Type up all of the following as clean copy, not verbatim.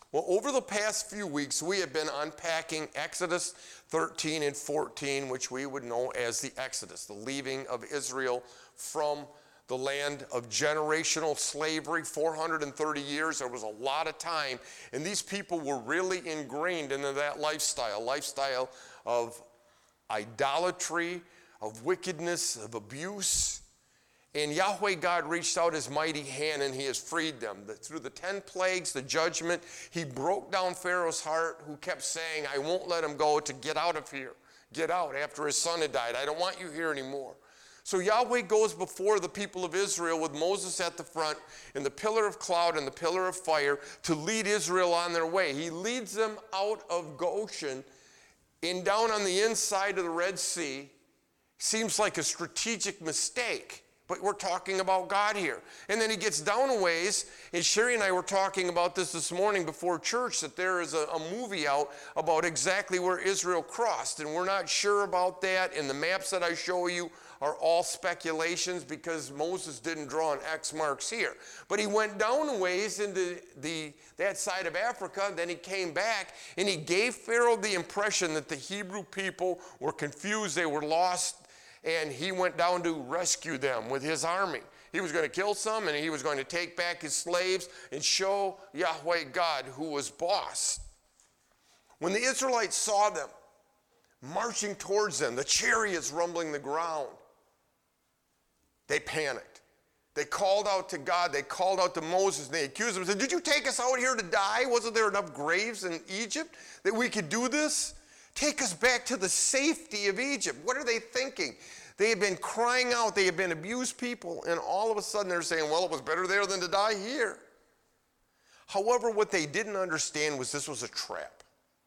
Well, over the past few weeks, we have been unpacking Exodus 13 and 14, which we would know as the Exodus, the leaving of Israel from the land of generational slavery, 430 years. There was a lot of time, and these people were really ingrained into that lifestyle of idolatry, of wickedness, of abuse. And Yahweh God reached out his mighty hand and he has freed them. Through the 10 plagues, the judgment, he broke down Pharaoh's heart, who kept saying, I won't let him go, to get out of here. Get out after his son had died. I don't want you here anymore. So Yahweh goes before the people of Israel with Moses at the front in the pillar of cloud and the pillar of fire to lead Israel on their way. He leads them out of Goshen and down on the inside of the Red Sea. Seems like a strategic mistake. But we're talking about God here. And then he gets down a ways, and Sherry and I were talking about this morning before church, that there is a movie out about exactly where Israel crossed, and we're not sure about that, and the maps that I show you are all speculations because Moses didn't draw an X marks here. But he went down a ways into that side of Africa, then he came back, and he gave Pharaoh the impression that the Hebrew people were confused, they were lost, and he went down to rescue them with his army. He was going to kill some, and he was going to take back his slaves and show Yahweh God who was boss. When the Israelites saw them marching towards them, the chariots rumbling the ground, they panicked. They called out to God. They called out to Moses, and they accused him and said, did you take us out here to die? Wasn't there enough graves in Egypt that we could do this? Take us back to the safety of Egypt. What are they thinking? They had been crying out. They had been abused people. And all of a sudden they're saying, well, it was better there than to die here. However, what they didn't understand was this was a trap.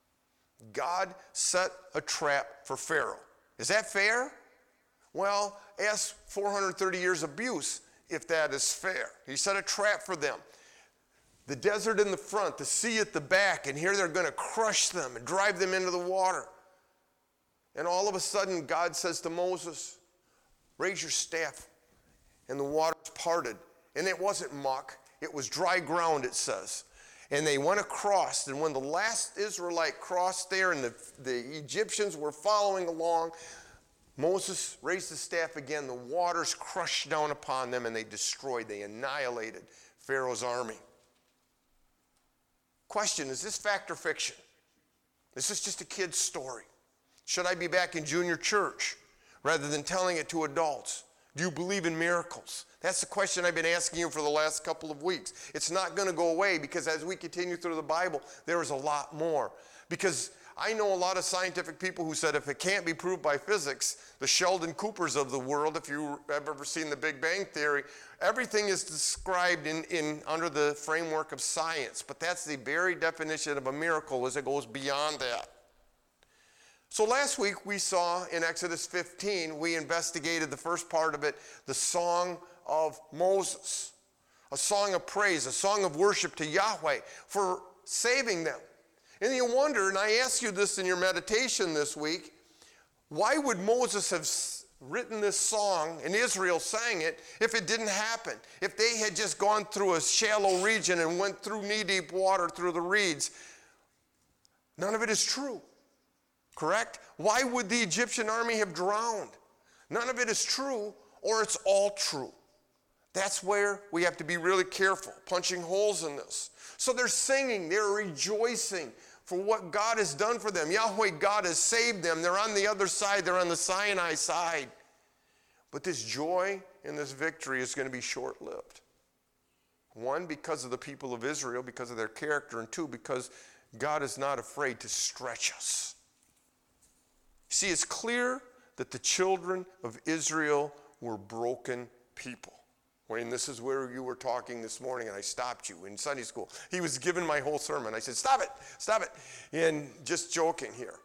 God set a trap for Pharaoh. Is that fair? Well, ask 430 years abuse if that is fair. He set a trap for them. The desert in the front, the sea at the back, and here they're going to crush them and drive them into the water. And all of a sudden, God says to Moses, raise your staff. And the waters parted. And it wasn't muck. It was dry ground, it says. And they went across. And when the last Israelite crossed there and the Egyptians were following along, Moses raised the staff again. The waters crushed down upon them and they annihilated Pharaoh's army. Question, is this fact or fiction? Is this just a kid's story? Should I be back in junior church rather than telling it to adults? Do you believe in miracles? That's the question I've been asking you for the last couple of weeks. It's not going to go away because as we continue through the Bible, there is a lot more. Because I know a lot of scientific people who said if it can't be proved by physics, the Sheldon Coopers of the world, if you have ever seen the Big Bang Theory, everything is described in under the framework of science. But that's the very definition of a miracle as it goes beyond that. So last week we saw in Exodus 15, we investigated the first part of it, the Song of Moses. A song of praise, a song of worship to Yahweh for saving them. And you wonder, and I ask you this in your meditation this week, why would Moses have written this song and Israel sang it if it didn't happen? If they had just gone through a shallow region and went through knee-deep water through the reeds, none of it is true. Correct? Why would the Egyptian army have drowned? None of it is true, or it's all true. That's where we have to be really careful, punching holes in this. So they're singing, they're rejoicing for what God has done for them. Yahweh God has saved them. They're on the other side, they're on the Sinai side. But this joy and this victory is going to be short-lived. One, because of the people of Israel, because of their character, and two, because God is not afraid to stretch us. See, it's clear that the children of Israel were broken people. Wayne, this is where you were talking this morning, and I stopped you in Sunday school. He was giving my whole sermon. I said, stop it, and just joking here.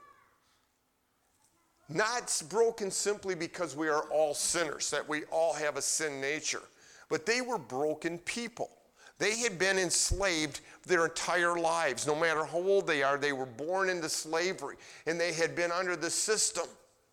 Not broken simply because we are all sinners, that we all have a sin nature, but they were broken people. They had been enslaved their entire lives. No matter how old they are, they were born into slavery, and they had been under the system,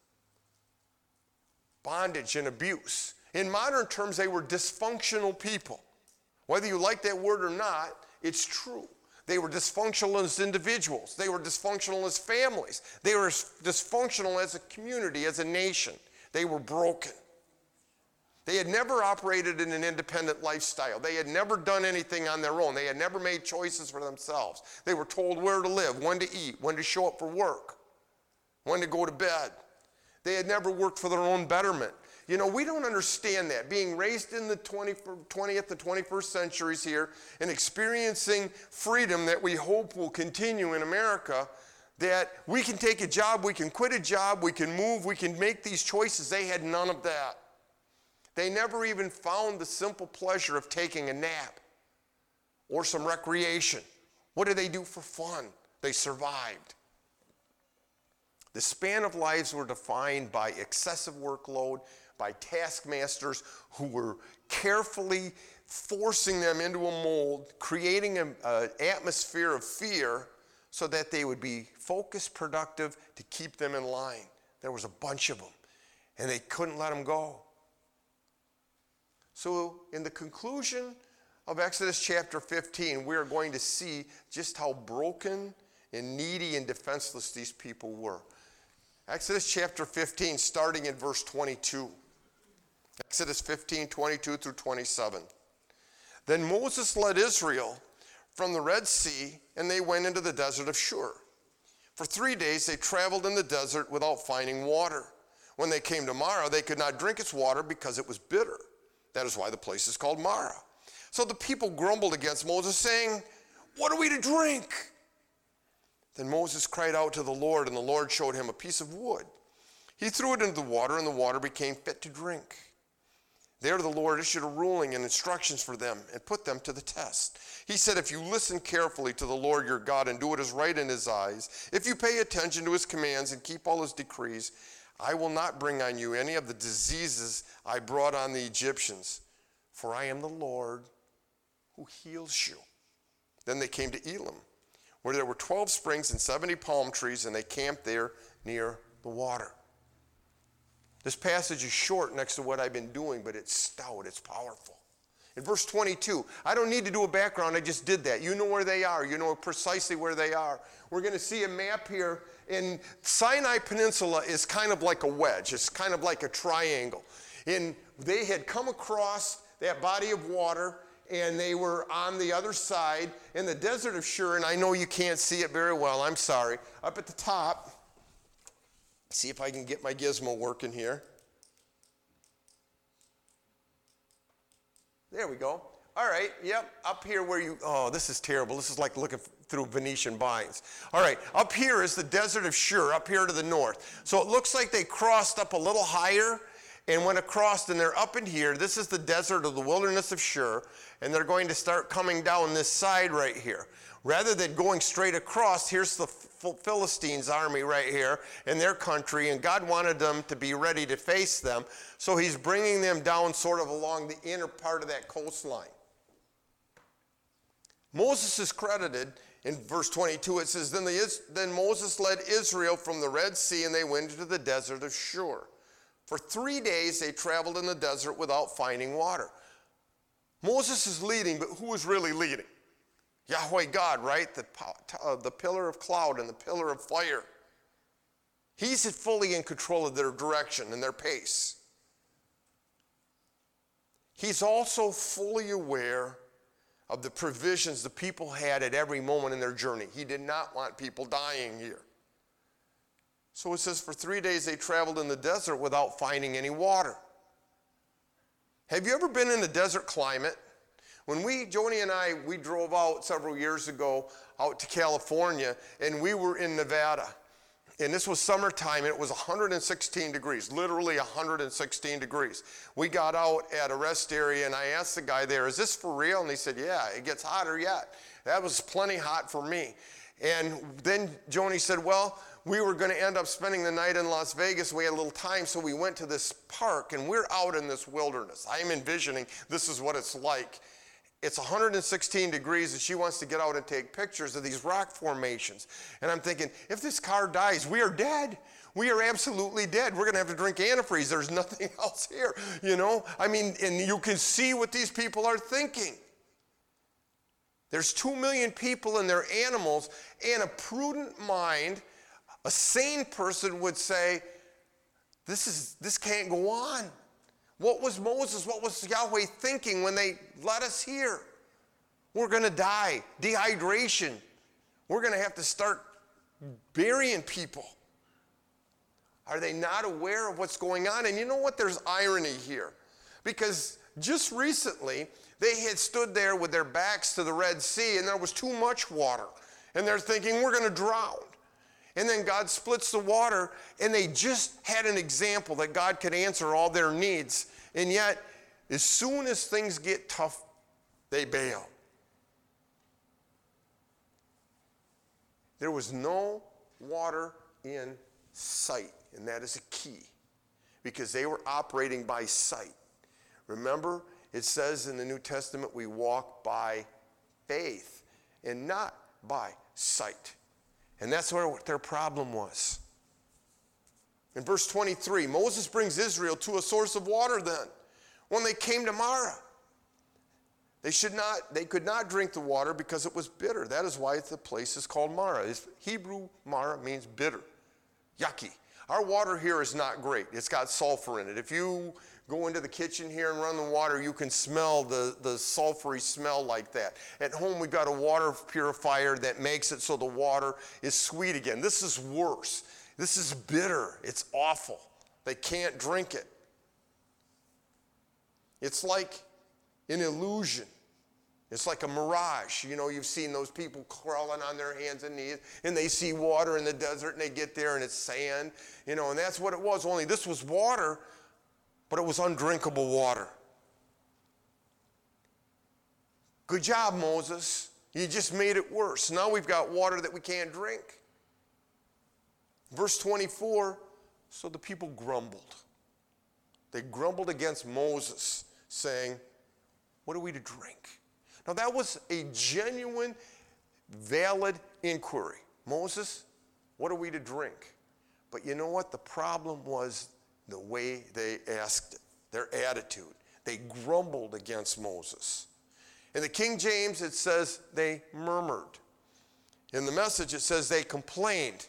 bondage and abuse. In modern terms, they were dysfunctional people. Whether you like that word or not, it's true. They were dysfunctional as individuals. They were dysfunctional as families. They were dysfunctional as a community, as a nation. They were broken. They had never operated in an independent lifestyle. They had never done anything on their own. They had never made choices for themselves. They were told where to live, when to eat, when to show up for work, when to go to bed. They had never worked for their own betterment. You know, we don't understand that. Being raised in the 20th and 21st centuries here and experiencing freedom that we hope will continue in America, that we can take a job, we can quit a job, we can move, we can make these choices. They had none of that. They never even found the simple pleasure of taking a nap or some recreation. What did they do for fun? They survived. The span of lives were defined by excessive workload, by taskmasters who were carefully forcing them into a mold, creating an atmosphere of fear so that they would be focused, productive, to keep them in line. There was a bunch of them, and they couldn't let them go. So in the conclusion of Exodus chapter 15, we are going to see just how broken and needy and defenseless these people were. Exodus chapter 15, starting in verse 22. Exodus 15, 22 through 27. Then Moses led Israel from the Red Sea, and they went into the desert of Shur. For 3 days they traveled in the desert without finding water. When they came to Marah, they could not drink its water because it was bitter. That is why the place is called Marah. So the people grumbled against Moses, saying, "What are we to drink?" Then Moses cried out to the Lord, and the Lord showed him a piece of wood. He threw it into the water, and the water became fit to drink. There the Lord issued a ruling and instructions for them and put them to the test. He said, "If you listen carefully to the Lord your God and do what is right in his eyes, if you pay attention to his commands and keep all his decrees, I will not bring on you any of the diseases I brought on the Egyptians, for I am the Lord who heals you." Then they came to Elim, where there were 12 springs and 70 palm trees, and they camped there near the water. This passage is short next to what I've been doing, but it's stout, it's powerful. In verse 22, I don't need to do a background, I just did that. You know where they are, you know precisely where they are. We're going to see a map here, and Sinai Peninsula is kind of like a wedge, it's kind of like a triangle. And they had come across that body of water, and they were on the other side in the desert of Shur, and I know you can't see it very well, I'm sorry. Up at the top, see if I can get my gizmo working here. There we go. All right, yep, up here where you, oh, this is terrible. This is like looking through Venetian blinds. All right, up here is the desert of Shur, up here to the north. So it looks like they crossed up a little higher and went across, and they're up in here. This is the desert of the wilderness of Shur, and they're going to start coming down this side right here. Rather than going straight across, here's the Philistines' army right here in their country, and God wanted them to be ready to face them, so he's bringing them down sort of along the inner part of that coastline. Moses is credited in verse 22. It says, Then Moses led Israel from the Red Sea, and they went into the desert of Shur. For 3 days they traveled in the desert without finding water. Moses is leading, but who is really leading? Yahweh God, right? The pillar of cloud and the pillar of fire. He's fully in control of their direction and their pace. He's also fully aware of the provisions the people had at every moment in their journey. He did not want people dying here. So it says, for 3 days they traveled in the desert without finding any water. Have you ever been in a desert climate? When Joni and I, we drove out several years ago out to California, and we were in Nevada. And this was summertime, and it was 116 degrees, literally 116 degrees. We got out at a rest area, and I asked the guy there, is this for real? And he said, yeah, it gets hotter yet. That was plenty hot for me. And then Joni said, well, we were going to end up spending the night in Las Vegas. We had a little time, so we went to this park, and we're out in this wilderness. I'm envisioning this is what it's like. It's 116 degrees, and she wants to get out and take pictures of these rock formations. And I'm thinking, if this car dies, we are dead. We are absolutely dead. We're going to have to drink antifreeze. There's nothing else here, you know? I mean, and you can see what these people are thinking. There's 2 million people and their animals, and a prudent mind, a sane person would say, this can't go on. What was Moses, what was Yahweh thinking when they let us here? We're going to die, dehydration. We're going to have to start burying people. Are they not aware of what's going on? And you know what? There's irony here. Because just recently, they had stood there with their backs to the Red Sea, and there was too much water. And they're thinking, we're going to drown. And then God splits the water, and they just had an example that God could answer all their needs. And yet, as soon as things get tough, they bail. There was no water in sight, and that is a key, because they were operating by sight. Remember, it says in the New Testament, we walk by faith and not by sight. And that's what their problem was. In verse 23, Moses brings Israel to a source of water then. When they came to Marah, they could not drink the water because it was bitter. That is why the place is called Marah. Hebrew Marah means bitter, yucky. Our water here is not great. It's got sulfur in it. If you go into the kitchen here and run the water, you can smell the sulfury smell like that. At home, we've got a water purifier that makes it so the water is sweet again. This is worse. This is bitter. It's awful. They can't drink it. It's like an illusion. It's like a mirage. You know, you've seen those people crawling on their hands and knees, and they see water in the desert, and they get there, and it's sand. You know, and that's what it was. Only this was water, but it was undrinkable water. Good job, Moses. You just made it worse. Now we've got water that we can't drink. Verse 24, so the people grumbled. They grumbled against Moses, saying, what are we to drink? Now that was a genuine, valid inquiry. Moses, what are we to drink? But you know what? The problem was the way they asked it, their attitude. They grumbled against Moses. In the King James, it says they murmured. In the Message, it says they complained.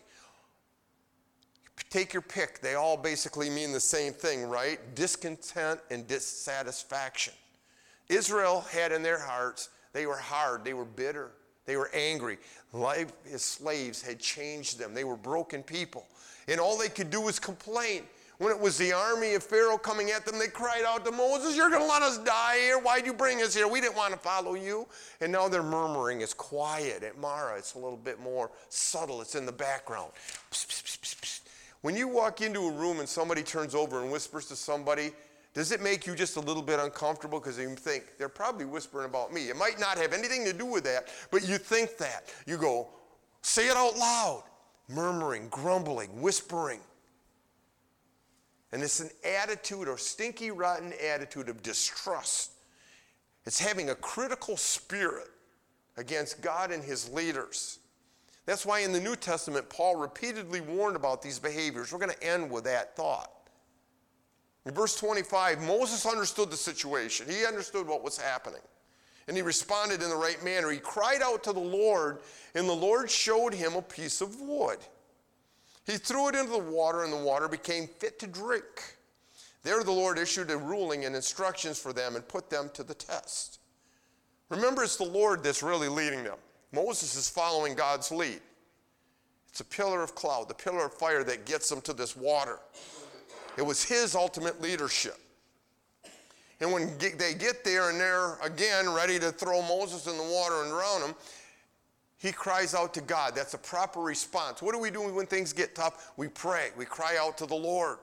Take your pick. They all basically mean the same thing, right? Discontent and dissatisfaction. Israel had in their hearts, they were hard, they were bitter, they were angry. Life as slaves had changed them. They were broken people. And all they could do was complain. When it was the army of Pharaoh coming at them, they cried out to Moses, you're going to let us die here? Why'd you bring us here? We didn't want to follow you. And now they're murmuring. It's quiet. At Marah, it's a little bit more subtle. It's in the background. Psst, psst, psst, psst. When you walk into a room and somebody turns over and whispers to somebody, does it make you just a little bit uncomfortable? Because you think, they're probably whispering about me. It might not have anything to do with that, but you think that. You go, say it out loud. Murmuring, grumbling, whispering. And it's an attitude or stinky, rotten attitude of distrust. It's having a critical spirit against God and his leaders. That's why in the New Testament, Paul repeatedly warned about these behaviors. We're going to end with that thought. In verse 25, Moses understood the situation. He understood what was happening. And he responded in the right manner. He cried out to the Lord, and the Lord showed him a piece of wood. He threw it into the water, and the water became fit to drink. There the Lord issued a ruling and instructions for them and put them to the test. Remember, it's the Lord that's really leading them. Moses is following God's lead. It's a pillar of cloud, the pillar of fire that gets them to this water. It was his ultimate leadership. And when they get there and they're again ready to throw Moses in the water and drown him, he cries out to God. That's a proper response. What do we do when things get tough? We pray. We cry out to the Lord.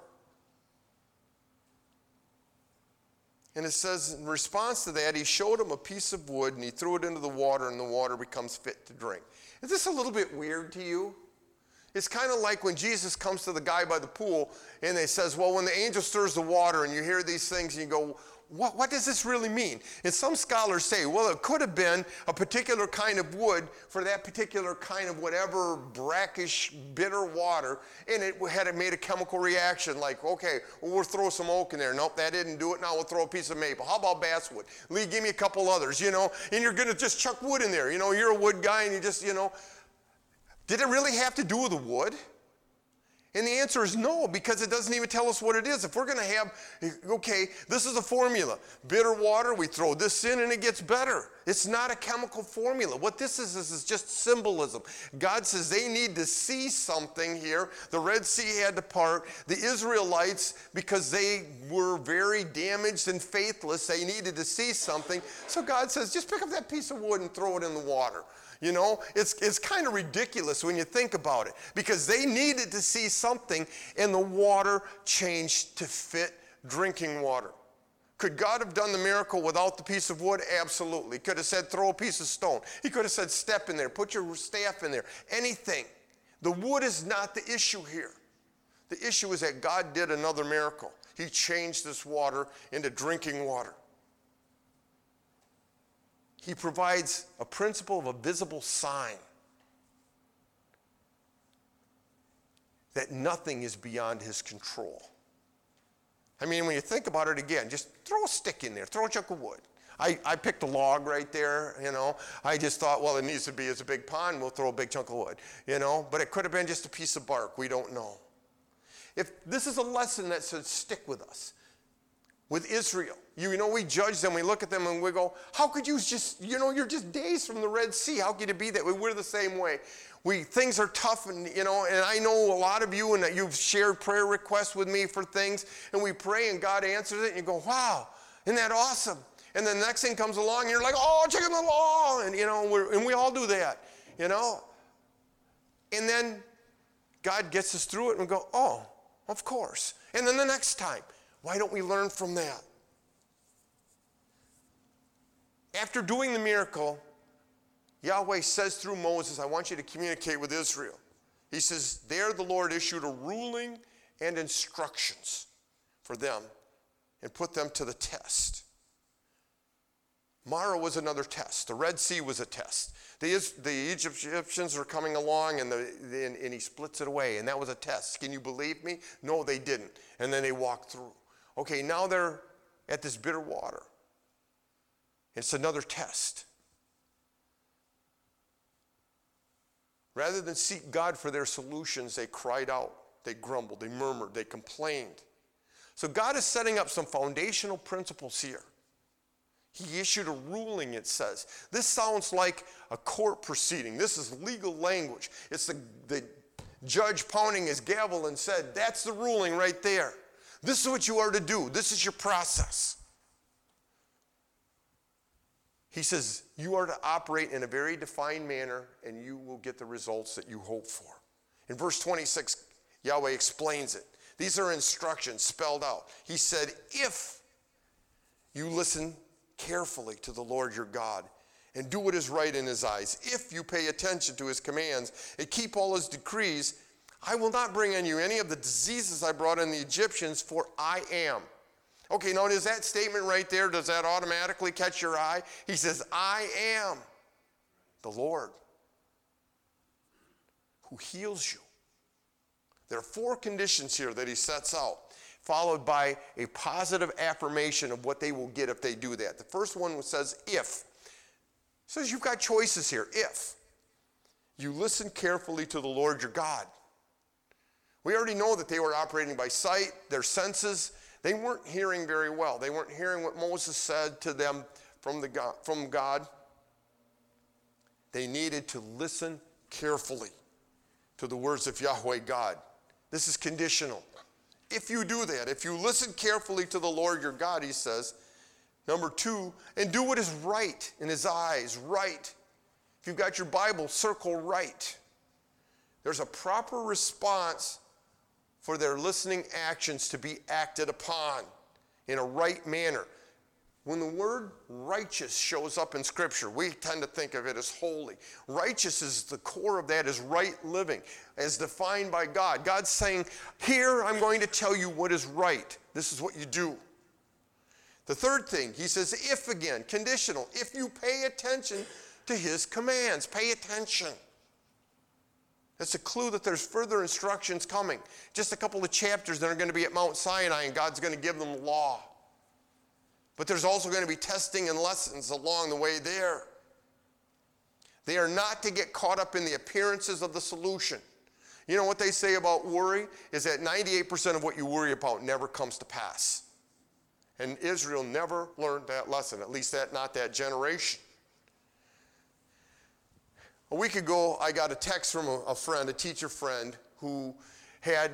And it says in response to that, he showed him a piece of wood and he threw it into the water and the water becomes fit to drink. Is this a little bit weird to you? It's kind of like when Jesus comes to the guy by the pool and he says, well, when the angel stirs the water and you hear these things and you go, what does this really mean? And some scholars say, well, it could have been a particular kind of wood for that particular kind of whatever brackish, bitter water, and it had made a chemical reaction like, okay, well, we'll throw some oak in there. Nope, that didn't do it. Now we'll throw a piece of maple. How about basswood? Lee, give me a couple others, and you're going to just chuck wood in there. You're a wood guy, and you just, Did it really have to do with the wood? And the answer is no, because it doesn't even tell us what it is. If we're going to have, okay, this is a formula. Bitter water, we throw this in and it gets better. It's not a chemical formula. What this is just symbolism. God says they need to see something here. The Red Sea had to part. The Israelites, because they were very damaged and faithless, they needed to see something. So God says, just pick up that piece of wood and throw it in the water. It's kind of ridiculous when you think about it, because they needed to see something, and the water changed to fit drinking water. Could God have done the miracle without the piece of wood? Absolutely. He could have said, throw a piece of stone. He could have said, step in there, put your staff in there, anything. The wood is not the issue here. The issue is that God did another miracle. He changed this water into drinking water. He provides a principle of a visible sign that nothing is beyond his control. I mean, when you think about it again, just throw a stick in there, throw a chunk of wood. I picked a log right there, I just thought, well, it needs to be, it's a big pond, we'll throw a big chunk of wood, but it could have been just a piece of bark, we don't know. If this is a lesson that should stick with us. With Israel, we judge them, we look at them and we go, how could you just, you're just days from the Red Sea. How could it be that way? We're the same way. Things are tough and I know a lot of you and that you've shared prayer requests with me for things, and we pray and God answers it and you go, wow, isn't that awesome? And then the next thing comes along and you're like, oh, check out the law. And we all do that, And then God gets us through it and we go, oh, of course. And then the next time. Why don't we learn from that? After doing the miracle, Yahweh says through Moses, I want you to communicate with Israel. He says, there the Lord issued a ruling and instructions for them and put them to the test. Mara was another test. The Red Sea was a test. The Egyptians are coming along and he splits it away, and that was a test. Can you believe me? No, they didn't. And then they walked through. Okay, now they're at this bitter water. It's another test. Rather than seek God for their solutions, they cried out, they grumbled, they murmured, they complained. So God is setting up some foundational principles here. He issued a ruling, it says. This sounds like a court proceeding. This is legal language. It's the judge pounding his gavel and said, that's the ruling right there. This is what you are to do. This is your process. He says, you are to operate in a very defined manner and you will get the results that you hope for. In verse 26, Yahweh explains it. These are instructions spelled out. He said, if you listen carefully to the Lord your God and do what is right in his eyes, if you pay attention to his commands and keep all his decrees, I will not bring on you any of the diseases I brought on the Egyptians, for I am. Okay, now does that statement right there, does that automatically catch your eye? He says, I am the Lord who heals you. There are 4 conditions here that he sets out, followed by a positive affirmation of what they will get if they do that. The first one says, if. It says you've got choices here. If you listen carefully to the Lord your God. We already know that they were operating by sight, their senses. They weren't hearing very well. They weren't hearing what Moses said to them from God. They needed to listen carefully to the words of Yahweh God. This is conditional. If you do that, if you listen carefully to the Lord your God, he says, number 2, and do what is right in his eyes, right. If you've got your Bible, circle right. There's a proper response for their listening actions to be acted upon in a right manner. When the word righteous shows up in Scripture, we tend to think of it as holy. Righteous is the core of that, is right living, as defined by God. God's saying, here I'm going to tell you what is right. This is what you do. The third thing, he says, if again, conditional. If you pay attention to his commands, pay attention. That's a clue that there's further instructions coming. Just a couple of chapters that are going to be at Mount Sinai, and God's going to give them law. But there's also going to be testing and lessons along the way there. They are not to get caught up in the appearances of the solution. You know what they say about worry is that 98% of what you worry about never comes to pass. And Israel never learned that lesson, at least not that generation. A week ago, I got a text from a friend, a teacher friend, who had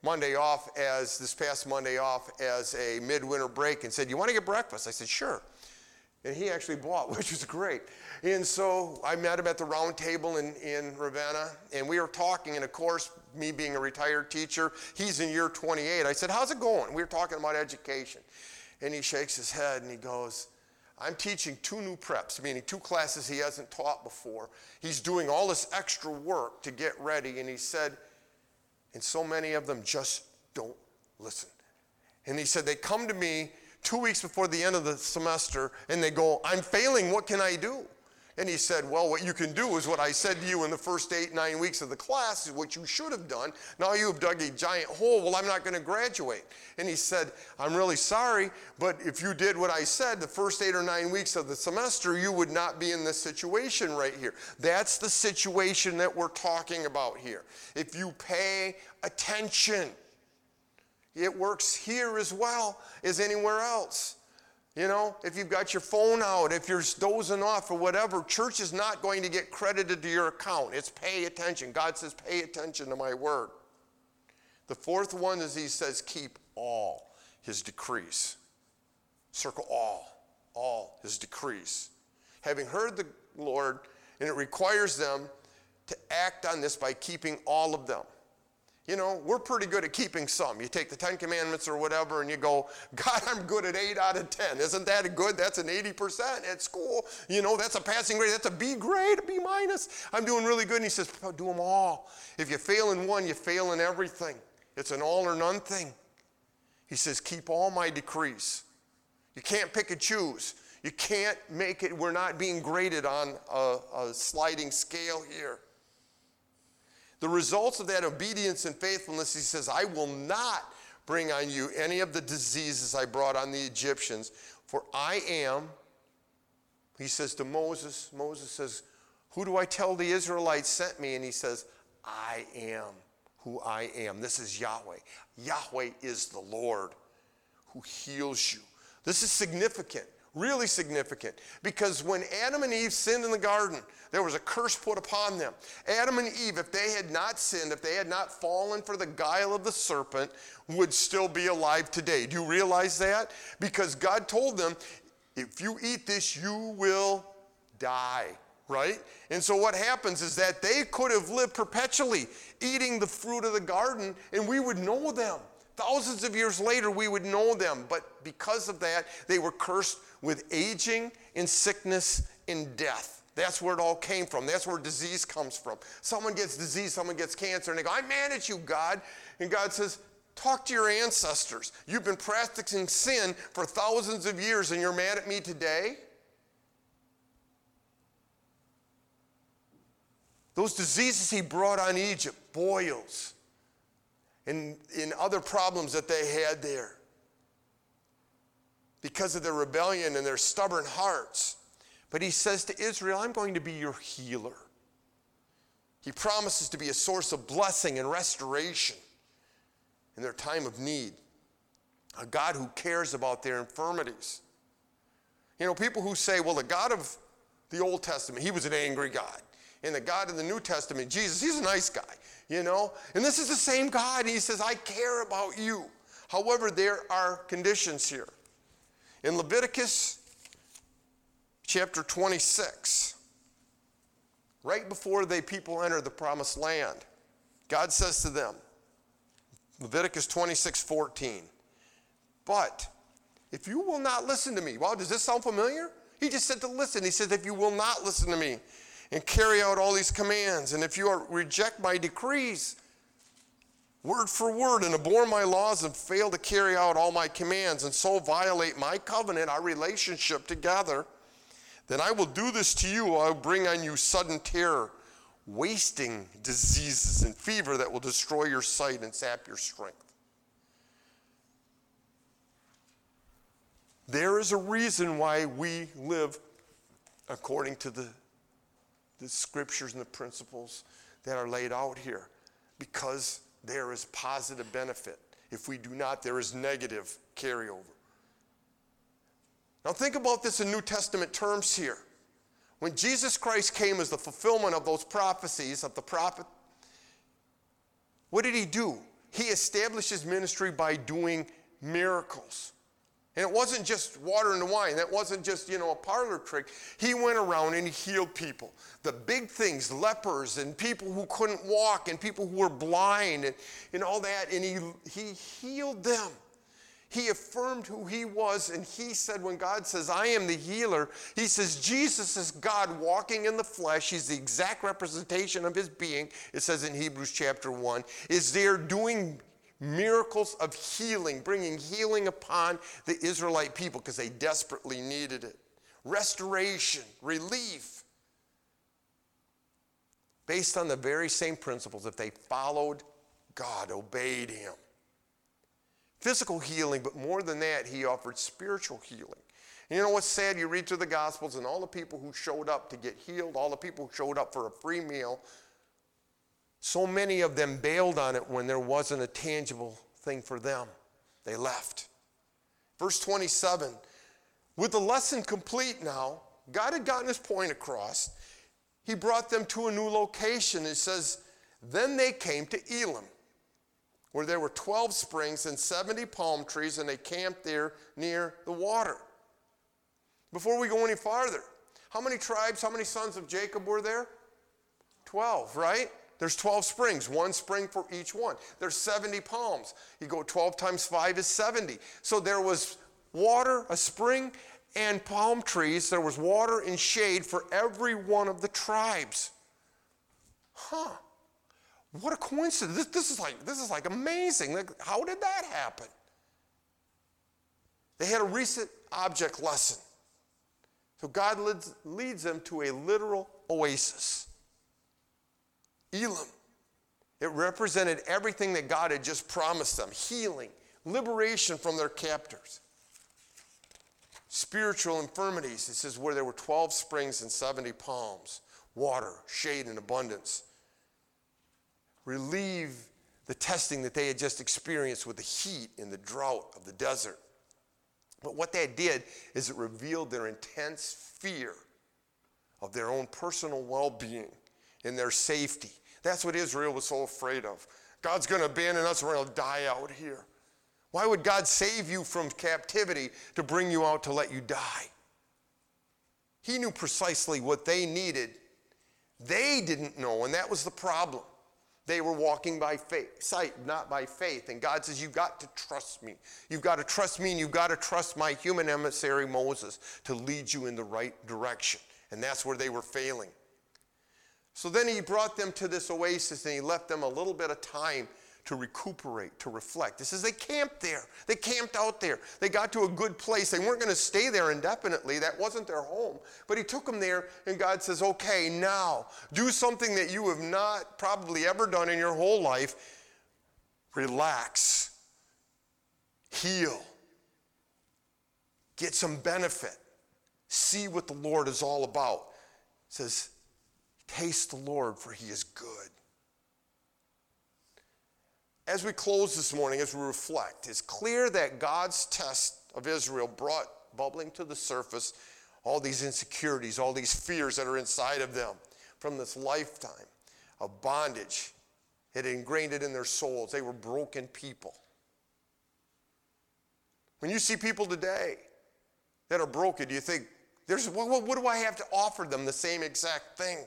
this past Monday off as a midwinter break and said, "You want to get breakfast?" I said, "Sure." And he actually bought, which was great. And so I met him at the round table in Ravenna, and we were talking, and of course, me being a retired teacher, he's in year 28. I said, "How's it going?" We were talking about education. And he shakes his head and he goes, "I'm teaching 2 new preps," meaning 2 classes he hasn't taught before. He's doing all this extra work to get ready, and he said, and so many of them just don't listen. And he said, they come to me 2 weeks before the end of the semester, and they go, "I'm failing, what can I do?" And he said, "Well, what you can do is what I said to you in the first 8-9 weeks of the class is what you should have done. Now you have dug a giant hole. Well, I'm not going to graduate." And he said, "I'm really sorry, but if you did what I said the first 8 or 9 weeks of the semester, you would not be in this situation right here." That's the situation that we're talking about here. If you pay attention, it works here as well as anywhere else. You know, if you've got your phone out, if you're dozing off or whatever, church is not going to get credited to your account. It's pay attention. God says, pay attention to my word. The fourth one is he says, keep all his decrees. Circle all his decrees. Having heard the Lord, and it requires them to act on this by keeping all of them. You know, we're pretty good at keeping some. You take the 10 Commandments or whatever and you go, "God, I'm good at 8 out of 10. Isn't that good? That's an 80% at school. You know, that's a passing grade. That's a B grade, a B minus. I'm doing really good." And he says, "Do them all. If you fail in one, you fail in everything. It's an all or none thing." He says, keep all my decrees. You can't pick and choose. You can't make it. We're not being graded on a sliding scale here. The results of that obedience and faithfulness, he says, "I will not bring on you any of the diseases I brought on the Egyptians, for I am," he says to Moses. Moses says, "Who do I tell the Israelites sent me?" And he says, "I am who I am." This is Yahweh. Yahweh is the Lord who heals you. This is significant. Really significant, because when Adam and Eve sinned in the garden, there was a curse put upon them. Adam and Eve, if they had not sinned, if they had not fallen for the guile of the serpent, would still be alive today. Do you realize that? Because God told them, if you eat this, you will die, right? And so what happens is that they could have lived perpetually eating the fruit of the garden, and we would know them. Thousands of years later, we would know them. But because of that, they were cursed with aging and sickness and death. That's where it all came from. That's where disease comes from. Someone gets disease, someone gets cancer, and they go, "I'm mad at you, God." And God says, talk to your ancestors. You've been practicing sin for thousands of years, and you're mad at me today? Those diseases he brought on Egypt, boils, and in other problems that they had there, because of their rebellion and their stubborn hearts. But he says to Israel, "I'm going to be your healer." He promises to be a source of blessing and restoration in their time of need. A God who cares about their infirmities. You know, people who say, well, the God of the Old Testament, he was an angry God. And the God of the New Testament, Jesus, he's a nice guy, you know. And this is the same God. He says, I care about you. However, there are conditions here. In Leviticus chapter 26, right before the people enter the promised land, God says to them, Leviticus 26:14, "But if you will not listen to me," wow, does this sound familiar? He just said to listen. He says, if you will not listen to me and carry out all these commands, and if you reject my decrees, word for word, and abhor my laws and fail to carry out all my commands, and so violate my covenant, our relationship together, then I will do this to you. I will bring on you sudden terror, wasting diseases and fever that will destroy your sight and sap your strength. There is a reason why we live according to the scriptures and the principles that are laid out here, because there is positive benefit. If we do not, there is negative carryover. Now think about this in New Testament terms here. When Jesus Christ came as the fulfillment of those prophecies of the prophet, what did he do? He established his ministry by doing miracles. And it wasn't just water and wine. That wasn't just, a parlor trick. He went around and he healed people. The big things, lepers and people who couldn't walk and people who were blind and all that. And he healed them. He affirmed who he was. And he said, when God says, I am the healer, he says, Jesus is God walking in the flesh. He's the exact representation of his being. It says in Hebrews chapter 1, is there doing miracles of healing, bringing healing upon the Israelite people because they desperately needed it. Restoration, relief, based on the very same principles if they followed God, obeyed him. Physical healing, but more than that, he offered spiritual healing. And you know what's sad? You read through the Gospels and all the people who showed up to get healed, all the people who showed up for a free meal, so many of them bailed on it when there wasn't a tangible thing for them. They left. Verse 27, with the lesson complete now, God had gotten his point across. He brought them to a new location. It says, then they came to Elim, where there were 12 springs and 70 palm trees, and they camped there near the water. Before we go any farther, how many tribes, how many sons of Jacob were there? 12, right? There's 12 springs, one spring for each one. There's 70 palms. You go 12 times 5 is 70. So there was water, a spring, and palm trees. There was water and shade for every one of the tribes. What a coincidence. This is like amazing. Like, how did that happen? They had a recent object lesson. So God leads them to a literal oasis. Elim. It represented everything that God had just promised them. Healing, liberation from their captors. Spiritual infirmities. It says where there were 12 springs and 70 palms. Water, shade, and abundance. Relieve the testing that they had just experienced with the heat and the drought of the desert. But what that did is it revealed their intense fear of their own personal well-being and their safety. That's what Israel was so afraid of. God's going to abandon us, we're going to die out here. Why would God save you from captivity to bring you out to let you die? He knew precisely what they needed. They didn't know, and that was the problem. They were walking by faith, sight, not by faith. And God says, you've got to trust me. You've got to trust me, and you've got to trust my human emissary, Moses, to lead you in the right direction. And that's where they were failing. So then he brought them to this oasis, and he left them a little bit of time to recuperate, to reflect. It says they camped there. They camped out there. They got to a good place. They weren't going to stay there indefinitely. That wasn't their home. But he took them there, and God says, okay, now do something that you have not probably ever done in your whole life. Relax. Heal. Get some benefit. See what the Lord is all about. It says, taste the Lord, for he is good. As we close this morning, as we reflect, it's clear that God's test of Israel brought bubbling to the surface all these insecurities, all these fears that are inside of them from this lifetime of bondage. It ingrained it in their souls. They were broken people. When you see people today that are broken, do you think, what do I have to offer them? The same exact thing.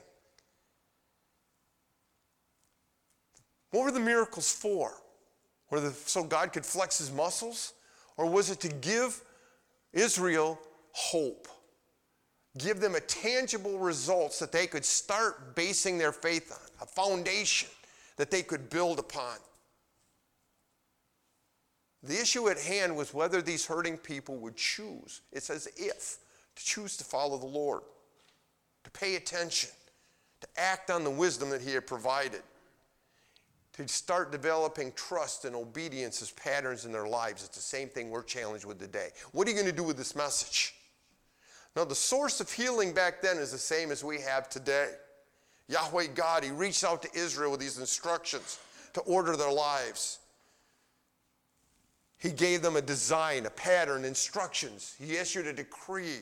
What were the miracles for? So God could flex his muscles? Or was it to give Israel hope? Give them a tangible results that they could start basing their faith on, a foundation that they could build upon. The issue at hand was whether these hurting people would choose. It says if, to choose to follow the Lord, to pay attention, to act on the wisdom that he had provided, to start developing trust and obedience as patterns in their lives. It's the same thing we're challenged with today. What are you going to do with this message? Now, the source of healing back then is the same as we have today. Yahweh God, he reached out to Israel with these instructions to order their lives. He gave them a design, a pattern, instructions. He issued a decree,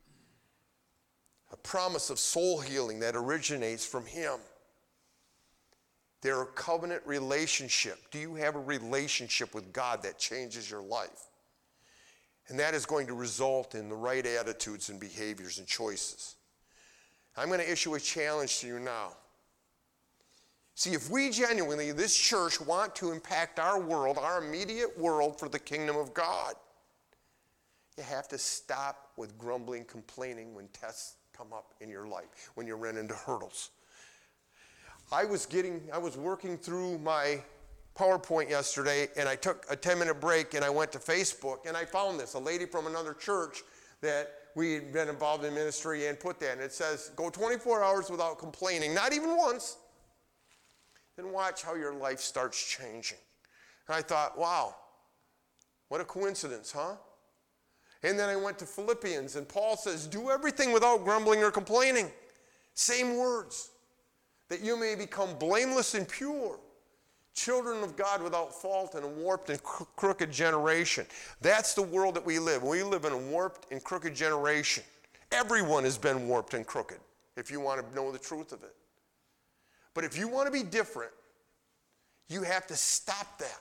a promise of soul healing that originates from him. They're a covenant relationship. Do you have a relationship with God that changes your life? And that is going to result in the right attitudes and behaviors and choices. I'm going to issue a challenge to you now. See, if we genuinely, this church, want to impact our world, our immediate world for the kingdom of God, you have to stop with grumbling, complaining when tests come up in your life, when you run into hurdles. I was working through my PowerPoint yesterday, and I took a 10-minute break, and I went to Facebook, and I found this. A lady from another church that we had been involved in ministry and put that, and it says, go 24 hours without complaining, not even once. Then watch how your life starts changing. And I thought, wow, what a coincidence, huh? And then I went to Philippians, and Paul says, do everything without grumbling or complaining. Same words. That you may become blameless and pure, children of God without fault in a warped and crooked generation. That's the world that we live. We live in a warped and crooked generation. Everyone has been warped and crooked, if you want to know the truth of it. But if you want to be different, you have to stop that.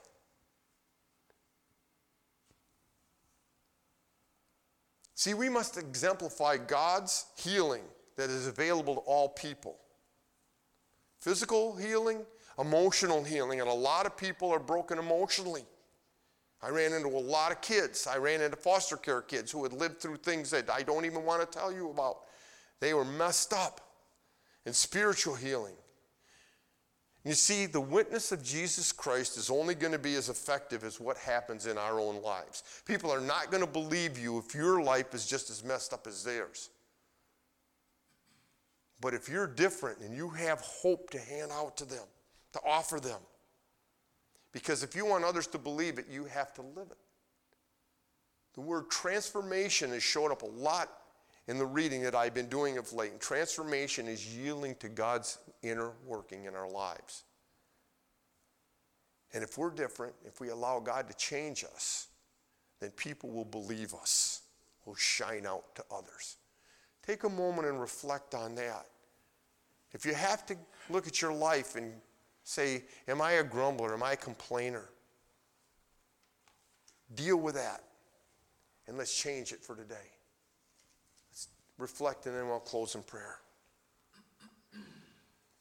See, we must exemplify God's healing that is available to all people. Physical healing, emotional healing, and a lot of people are broken emotionally. I ran into a lot of kids. I ran into foster care kids who had lived through things that I don't even want to tell you about. They were messed up. And spiritual healing. You see, the witness of Jesus Christ is only going to be as effective as what happens in our own lives. People are not going to believe you if your life is just as messed up as theirs. But if you're different and you have hope to hand out to them, to offer them, because if you want others to believe it, you have to live it. The word transformation has showed up a lot in the reading that I've been doing of late. And transformation is yielding to God's inner working in our lives. And if we're different, if we allow God to change us, then people will believe us, will shine out to others. Take a moment and reflect on that. If you have to look at your life and say, am I a grumbler? Am I a complainer? Deal with that. And let's change it for today. Let's reflect, and then we'll close in prayer.